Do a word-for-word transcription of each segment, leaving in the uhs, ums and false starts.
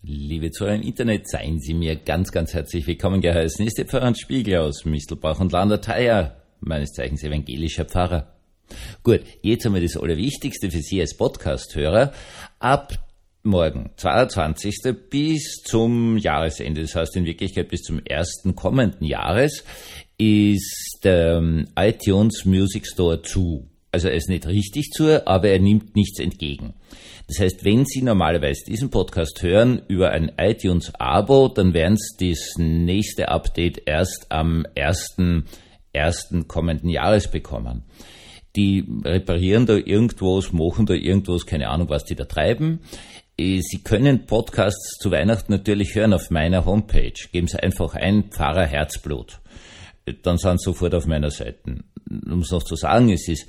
Liebe Zuhörer im Internet, seien Sie mir ganz, ganz herzlich willkommen geheißen. Ist der Pfarrer Hans Spiegel aus Mistelbach und Landau-Theier, meines Zeichens evangelischer Pfarrer. Gut, jetzt haben wir das Allerwichtigste für Sie als Podcast-Hörer. Ab morgen, zweiundzwanzigsten bis zum Jahresende, das heißt in Wirklichkeit bis zum ersten kommenden Jahres, ist der ähm, iTunes Music Store zu. Also er ist nicht richtig zu, aber er nimmt nichts entgegen. Das heißt, wenn Sie normalerweise diesen Podcast hören über ein iTunes-Abo, dann werden Sie das nächste Update erst am ersten ersten kommenden Jahres bekommen. Die reparieren da irgendwas, machen da irgendwas, keine Ahnung, was die da treiben. Sie können Podcasts zu Weihnachten natürlich hören auf meiner Homepage. Geben Sie einfach ein Pfarrer Herzblut. Dann sind Sie sofort auf meiner Seite. Um es noch zu sagen, es ist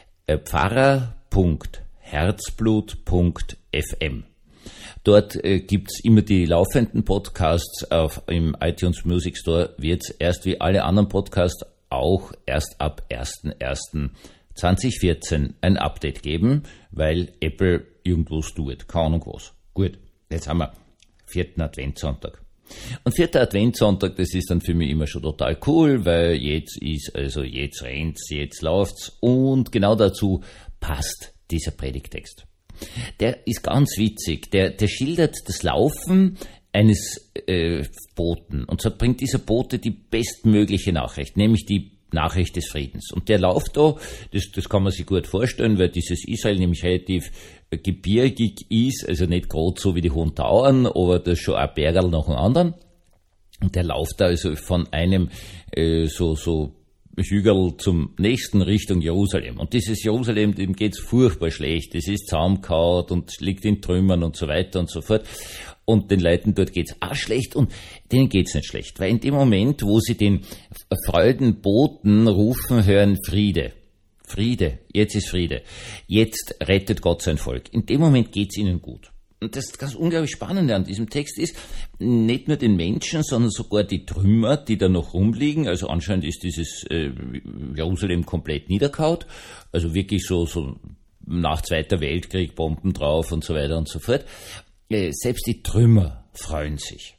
pfarrer punkt herzblut punkt f m. Dort äh, gibt's immer die laufenden Podcasts. Auf, im iTunes Music Store wird's erst wie alle anderen Podcasts auch erst ab ersten ersten zweitausendvierzehn ein Update geben, weil Apple irgendwas tut. Keine Ahnung was. Gut, jetzt haben wir vierten Adventssonntag. Und vierter Adventssonntag, das ist dann für mich immer schon total cool, weil jetzt ist, also jetzt rennt's, jetzt läuft's und genau dazu passt dieser Predigtext. Der ist ganz witzig, der, der schildert das Laufen eines äh, Boten und so bringt dieser Bote die bestmögliche Nachricht, nämlich die Nachricht des Friedens. Und der läuft da, das, das kann man sich gut vorstellen, weil dieses Israel nämlich relativ äh, gebirgig ist, also nicht gerade so wie die Hohen Tauern, aber das schon ein Bergerl nach dem anderen. Und der läuft da also von einem äh, so so Hügel zum nächsten Richtung Jerusalem. Und dieses Jerusalem, dem geht's furchtbar schlecht. Das ist zusammengehauen und liegt in Trümmern und so weiter und so fort. Und den Leuten dort geht's auch schlecht und denen geht's nicht schlecht. Weil in dem Moment, wo sie den Freudenboten rufen hören, Friede, Friede, jetzt ist Friede, jetzt rettet Gott sein Volk. In dem Moment geht's ihnen gut. Und das ganz unglaublich Spannende an diesem Text ist, nicht nur den Menschen, sondern sogar die Trümmer, die da noch rumliegen. Also anscheinend ist dieses äh, Jerusalem komplett niedergehauen. Also wirklich so, so nach Zweiter Weltkrieg, Bomben drauf und so weiter und so fort. Äh, selbst die Trümmer freuen sich.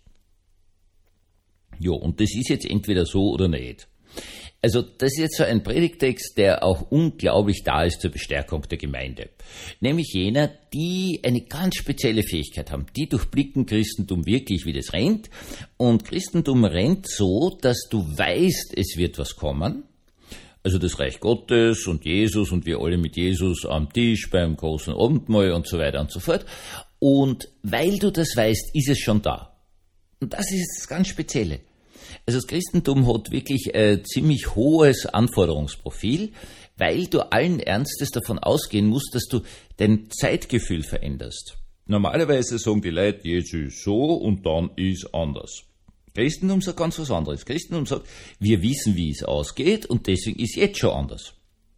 Jo, und das ist jetzt entweder so oder nicht. Also das ist jetzt so ein Predigtext, der auch unglaublich da ist zur Bestärkung der Gemeinde. Nämlich jener, die eine ganz spezielle Fähigkeit haben. Die durchblicken Christentum wirklich, wie das rennt. Und Christentum rennt so, dass du weißt, es wird was kommen. Also das Reich Gottes und Jesus und wir alle mit Jesus am Tisch beim großen Abendmahl und so weiter und so fort. Und weil du das weißt, ist es schon da. Und das ist das ganz Spezielle. Also das Christentum hat wirklich ein ziemlich hohes Anforderungsprofil, weil du allen Ernstes davon ausgehen musst, dass du dein Zeitgefühl veränderst. Normalerweise sagen die Leute, jetzt ist so und dann ist anders. Christentum sagt ganz was anderes. Christentum sagt, wir wissen, wie es ausgeht und deswegen ist jetzt schon anders.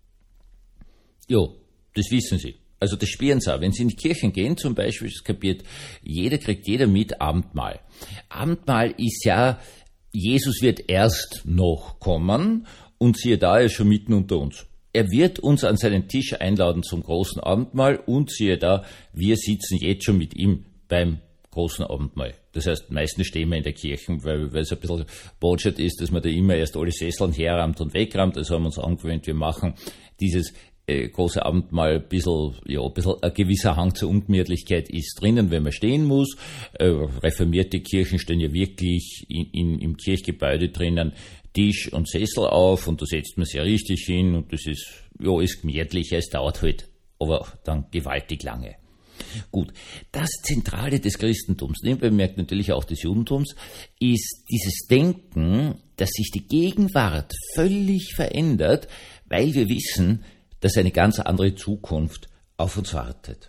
Jo, das wissen sie. Also das spüren sie auch. Wenn sie in die Kirchen gehen, zum Beispiel, das kapiert jeder, kriegt jeder mit Abendmahl. Abendmahl ist ja, Jesus wird erst noch kommen und siehe da, er ist schon mitten unter uns. Er wird uns an seinen Tisch einladen zum großen Abendmahl und siehe da, wir sitzen jetzt schon mit ihm beim großen Abendmahl. Das heißt, meistens stehen wir in der Kirche, weil, weil es ein bisschen botschert ist, dass man da immer erst alle Sesseln herrammt und wegrammt. Also haben wir uns angewöhnt, wir machen dieses äh, große Abendmahl ein bisschen, ja, ein bisschen ein gewisser Hang zur Ungemütlichkeit ist drinnen, wenn man stehen muss. Äh, reformierte Kirchen stehen ja wirklich in, in, im Kirchgebäude drinnen Tisch und Sessel auf und da setzt man sich ja richtig hin und das ist, ja, ist gemütlich, es dauert halt, aber dann gewaltig lange. Gut, das Zentrale des Christentums, nebenbei bemerkt natürlich auch des Judentums, ist dieses Denken, dass sich die Gegenwart völlig verändert, weil wir wissen, dass eine ganz andere Zukunft auf uns wartet.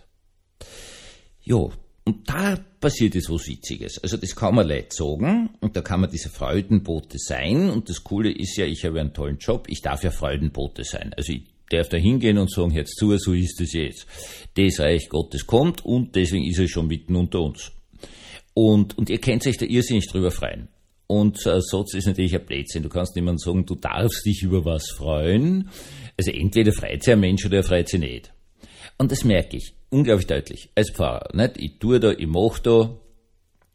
Jo, und da passiert jetzt was Witziges. Also das kann man leicht sagen und da kann man diese Freudenbote sein und das Coole ist ja, ich habe einen tollen Job, ich darf ja Freudenbote sein. Also ich darf da hingehen und sagen, jetzt zu, so ist es jetzt. Das Reich Gottes kommt und deswegen ist er schon mitten unter uns. Und, und ihr könnt euch da irrsinnig drüber freuen. Und so ein Satz ist natürlich ein Blödsinn. Du kannst niemandem sagen, du darfst dich über was freuen. Also entweder freut sich ein Mensch oder er freut sich nicht. Und das merke ich unglaublich deutlich als Pfarrer. Nicht? Ich tue da, ich mache da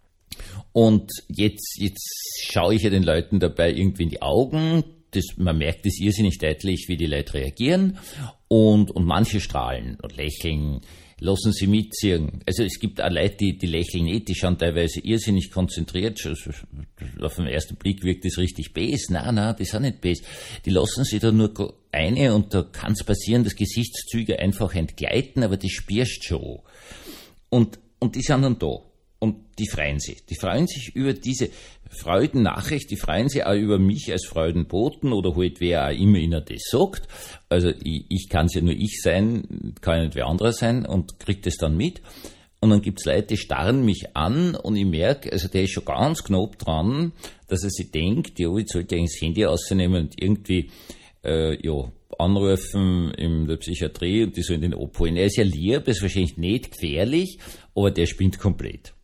Und jetzt, jetzt schaue ich ja den Leuten dabei irgendwie in die Augen. Das, man merkt es irrsinnig deutlich, wie die Leute reagieren. Und, und manche strahlen und lächeln, lassen sie mitziehen. Also es gibt auch Leute, die, die lächeln nicht, die schauen teilweise irrsinnig konzentriert. Auf den ersten Blick wirkt das richtig bes. Nein, nein, die sind nicht bes. Die lassen sich da nur eine und da kann es passieren, dass Gesichtszüge einfach entgleiten, aber die spürst schon. Und, und die sind dann da. Und die freuen sich. Die freuen sich über diese Freudennachricht, die freuen sich auch über mich als Freudenboten oder halt wer auch immer ihnen das sagt. Also ich, ich kann es ja nur ich sein, kann ja nicht wer anderer sein und kriegt das dann mit. Und dann gibt's Leute, die starren mich an und ich merke, also der ist schon ganz knapp dran, dass er sich denkt, ja, ich sollte eigentlich das Handy rausnehmen und irgendwie äh, ja, anrufen in der Psychiatrie und die sollen den abholen. Er ist ja lieb, ist wahrscheinlich nicht gefährlich, aber der spinnt komplett.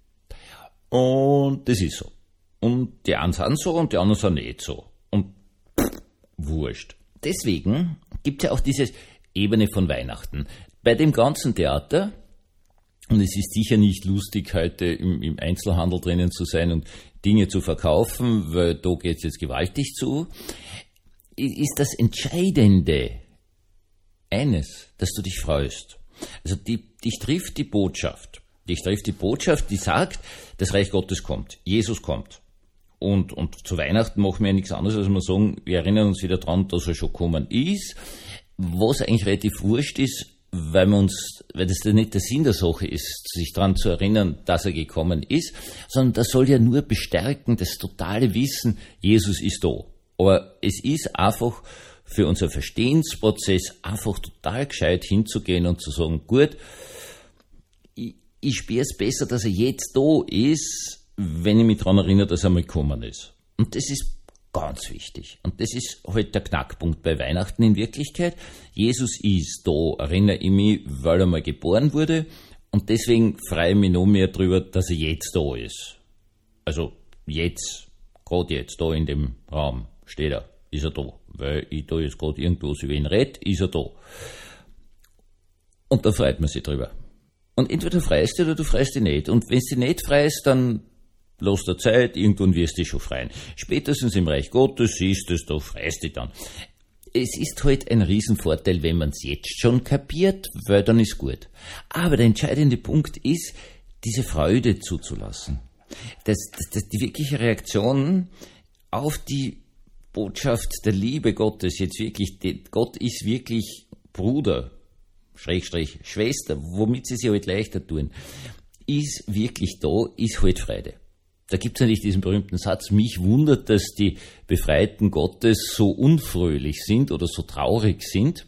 Und das ist so. Und die einen sind so und die anderen sind nicht so. Und pff, wurscht. Deswegen gibt es ja auch diese Ebene von Weihnachten. Bei dem ganzen Theater, und es ist sicher nicht lustig, heute im, im Einzelhandel drinnen zu sein und Dinge zu verkaufen, weil da geht es jetzt gewaltig zu, ist das Entscheidende eines, dass du dich freust. Also die, dich trifft die Botschaft. Dich trifft die Botschaft, die sagt, das Reich Gottes kommt, Jesus kommt. Und, und zu Weihnachten machen wir ja nichts anderes, als wir sagen, wir erinnern uns wieder dran, dass er schon gekommen ist. Was eigentlich relativ wurscht ist, weil wir uns, weil das ja nicht der Sinn der Sache ist, sich daran zu erinnern, dass er gekommen ist, sondern das soll ja nur bestärken, das totale Wissen, Jesus ist da. Aber es ist einfach für unser Verstehensprozess einfach total gescheit hinzugehen und zu sagen, gut, ich, ich spüre es besser, dass er jetzt da ist, wenn ich mich daran erinnere, dass er mal gekommen ist. Und das ist ganz wichtig. Und das ist halt der Knackpunkt bei Weihnachten in Wirklichkeit. Jesus ist da, erinnere ich mich, weil er mal geboren wurde. Und deswegen freue ich mich noch mehr darüber, dass er jetzt da ist. Also jetzt, gerade jetzt, da in dem Raum steht er, ist er da. Weil ich da jetzt gerade irgendwas über ihn rede, ist er da. Und da freut man sich drüber. Und entweder freust du oder du freust dich nicht. Und wenn du dich nicht freust, dann lass dir Zeit, irgendwann wirst du dich schon freuen. Spätestens im Reich Gottes siehst du es, da freust du dich dann. Es ist halt ein Riesenvorteil, wenn man es jetzt schon kapiert, weil dann ist gut. Aber der entscheidende Punkt ist, diese Freude zuzulassen. Das, das, das, die wirkliche Reaktion auf die Botschaft der Liebe Gottes, jetzt wirklich, die, Gott ist wirklich Bruder, Schrägstrich, Schwester, womit sie sich halt leichter tun, ist wirklich da, ist halt Freude. Da gibt's natürlich diesen berühmten Satz, mich wundert, dass die Befreiten Gottes so unfröhlich sind oder so traurig sind.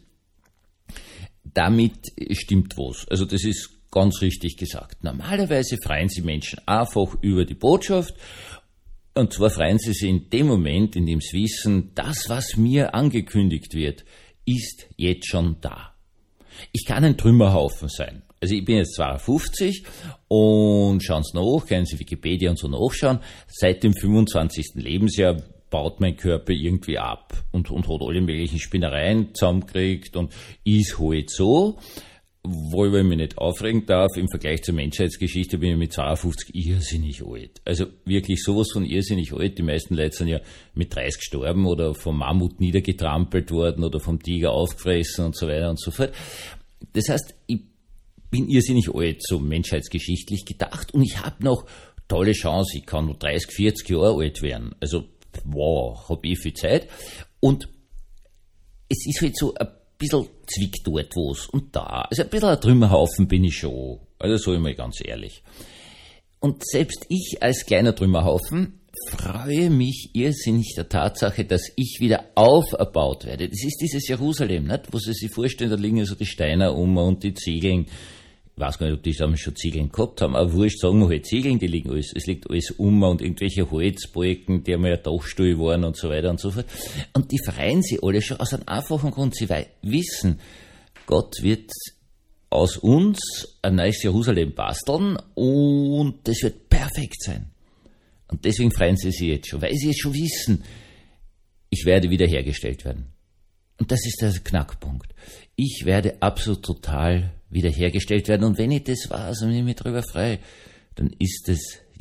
Damit stimmt was. Also das ist ganz richtig gesagt. Normalerweise freuen sich Menschen einfach über die Botschaft und zwar freuen sie sich in dem Moment, in dem sie wissen, das, was mir angekündigt wird, ist jetzt schon da. Ich kann ein Trümmerhaufen sein. Also ich bin jetzt zweiundfünfzig und schauen Sie nach, können Sie Wikipedia und so nachschauen. Seit dem fünfundzwanzigsten Lebensjahr baut mein Körper irgendwie ab und, und hat alle möglichen Spinnereien zusammengekriegt und ist halt so, worüber ich mich nicht aufregen darf. Im Vergleich zur Menschheitsgeschichte bin ich mit zweiundfünfzig irrsinnig alt. Also wirklich sowas von irrsinnig alt. Die meisten Leute sind ja mit dreißig gestorben oder vom Mammut niedergetrampelt worden oder vom Tiger aufgefressen und so weiter und so fort. Das heißt, ich bin irrsinnig alt, so menschheitsgeschichtlich gedacht und ich habe noch tolle Chance, ich kann noch dreißig, vierzig Jahre alt werden. Also, wow, habe ich viel Zeit. Und es ist halt so ein bisschen zwickt dort was und da. Also ein bisschen ein Trümmerhaufen bin ich schon. Also so immer ganz ehrlich. Und selbst ich als kleiner Trümmerhaufen freue mich irrsinnig der Tatsache, dass ich wieder auferbaut werde. Das ist dieses Jerusalem, nicht? Wo Sie sich vorstellen, da liegen so die Steine um und die Ziegeln. Ich weiß gar nicht, ob die damals schon Ziegeln gehabt haben, aber wurscht, sagen wir halt Ziegeln, die liegen alles, es liegt alles um und irgendwelche Holzbalken, die einmal ein Dachstuhl waren und so weiter und so fort. Und die freuen sich alle schon aus einem einfachen Grund. Sie wissen, Gott wird aus uns ein neues Jerusalem basteln und das wird perfekt sein. Und deswegen freuen sie sich jetzt schon, weil sie jetzt schon wissen, ich werde wiederhergestellt werden. Und das ist der Knackpunkt. Ich werde absolut total wiederhergestellt werden. Und wenn ich das weiß und ich mich darüber freue, dann ist es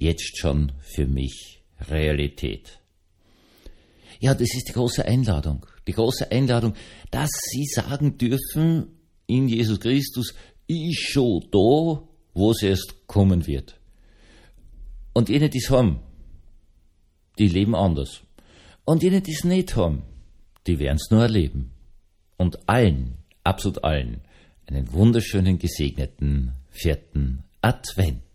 jetzt schon für mich Realität. Ja, das ist die große Einladung, die große Einladung, dass Sie sagen dürfen in Jesus Christus, ich schon da, wo es erst kommen wird. Und jene, die es haben, die leben anders. Und jene, die es nicht haben, die werden es nur erleben. Und allen, absolut allen, einen wunderschönen, gesegneten vierten Advent.